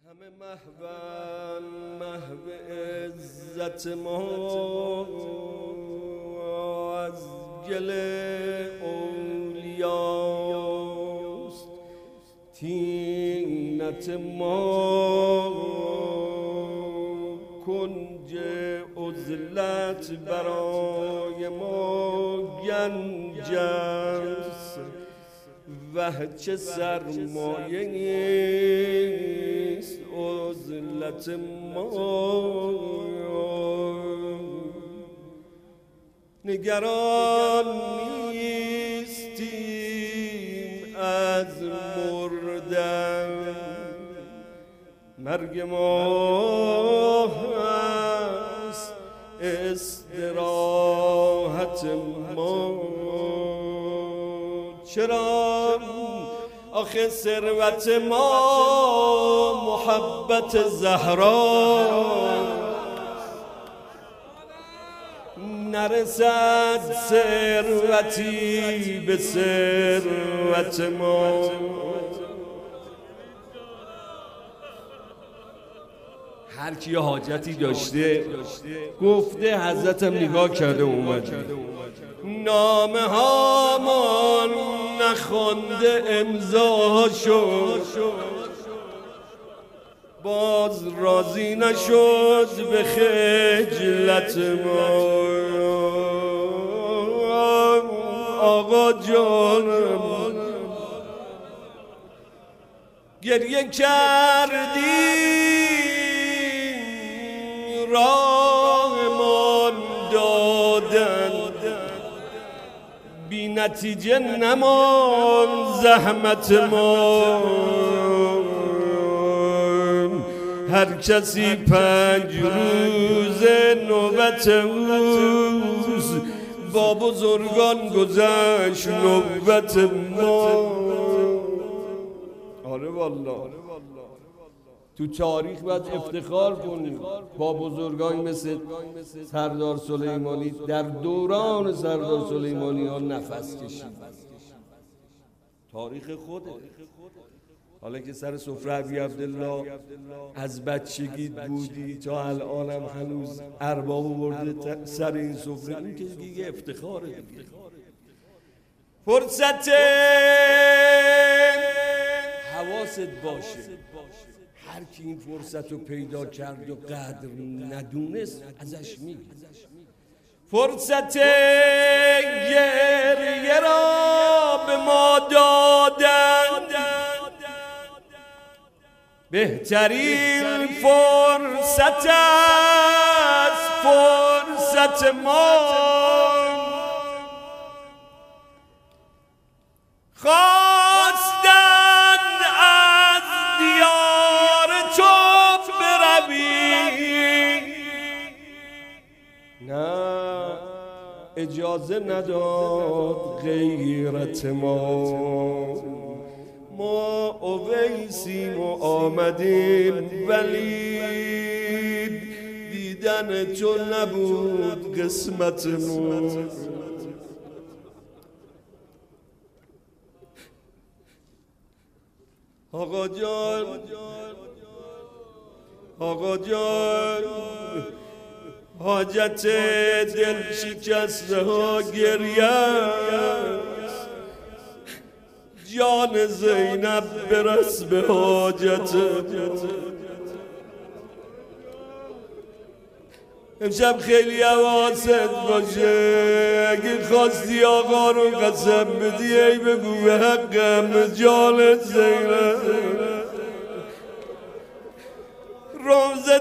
همه محو عزت ما از گل اولیاست، طینت ما کنج عزلت برای ما گنج است، وحچه سرمایه نیست عزلت ما. نگران نیستیم از مردن، مرگ ما هست استراحت ما. چرا آخه ثروت ما محبت زهرا، نرسد ثروتی به ثروت ما. هر کی حاجتی داشته گفته، حضرتم نگاه کرده اومده. نامه هامان نخونده امضا شد، باز راضی نشد به خجلت ما. آقا جانم گریه کردی، راهمان دادن بی نتیجه نمان زحمت ما. هر کسی 5 روز نوبت اوست، با بزرگان گذشت نوبت ما. آره والله تو تاریخ باید افتخار کنیم با بزرگانی مثل سردار سلیمانی. در دوران سردار سلیمانی ها نفس کشید، تاریخ خوده. حالا که سر سفره ابی عبدالله از بچگیت بودی تا الانم هنوز ارباب برده سر این سفره، این که دیگه افتخاره دیگه. فرصت حواست باشه، هر کی این فرصت رو پیدا کرد و قدر ندونست ازش میگی. فرصت گریه را به ما دادن، بهترین فرصت است فرصت ما. خواستند از دیار تو بروی، نه اجازه نداد غیرت ما. ما اویسیم و آمدیم ولی دیدن تو نبود قسمت ما. آقا جان آقا جان، حاجت دل شکسته ها گریه، جان زینب برس به حاجت. امشب خیلی حواست باشه، اگه خواستی آقا رو قسم بدی ای بگو به حقم جان زینب. روزه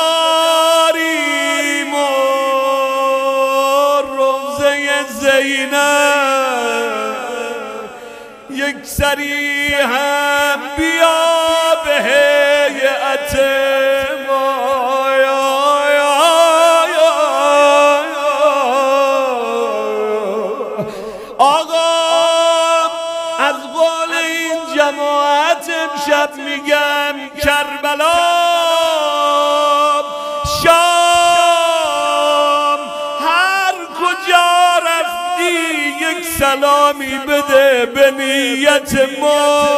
داریم و روزه زینب، یک سری هم بیا به هیئت ما. آقا از قول این جماعت امشب میگم کربلا شام، هر کجا رفتی یک سلامی بده به نیت ما.